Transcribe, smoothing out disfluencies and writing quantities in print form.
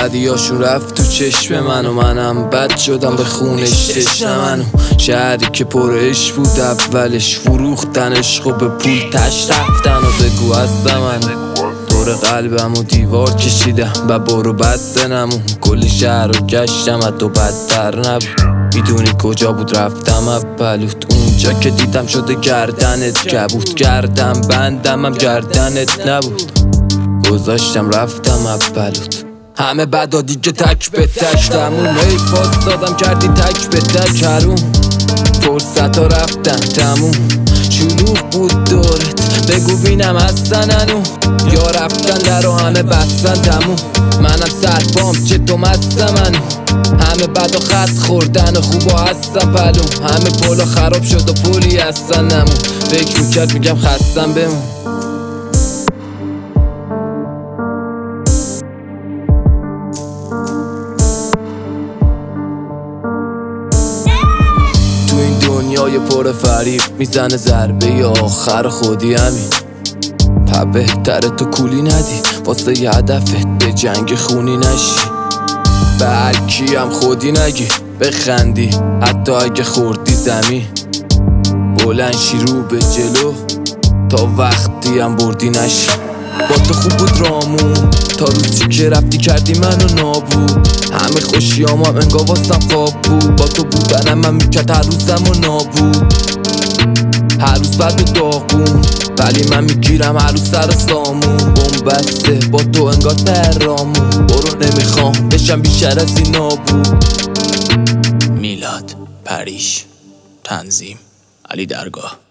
بدیاشون رفت تو چشم من و منم بد شدم به خونش تشنه منو. شهری که پر عشق بود اولش فروختنش خب به پول تش رفتن و بگو هستم من دور قلبم و دیوار کشیدم و برو بسته نمون. کل شهر رو گشتم حتی بدتر نبود. میدونی کجا بود رفتم اولوت اونجا که دیدم شده گردنت کبود. گردن بندم هم گردنت نبود. گذاشتم رفتم اولوت همه بدا دیگه تک به تک تموم. هی پاس دادم کردی تک به تک هروم. فرصت ها رفتن تموم. شلوغ بود دورت بگو بینم هستن هنو. یا رفتن در و همه بستن تموم. منم سربام چه تو مستم هنو. همه بد و خط خوردن و خوبا هستن پلوم. همه پولا خراب شد و پولی هستن نمون. فکر میکرد میگم خستم بمون. تو این دنیای پر فریب میزنه ضربه آخر خودی همین. بهتره تو کولی ندی واسه یه هدفت به جنگ خونی نشی. به هرکی هم خودی نگی بخندی حتی اگه خوردی زمین. بلند شی رو به جلو تا وقتی هم بردی نشی. با تو خوب بود رامون تا روزی که رفتی کردی منو نابود. همه خوشیام هم انگار واسم خواب بود. با تو بودنم من میکرد هر روزم و نابود. هر روز بد و داغون ولی من میگیرم هر روز سر سامون. بوم بسته با تو انگار ترامون. برو نمیخوام بشم بیشتر از این نابود. میلاد، پریش، تنظیم، علی درگاه.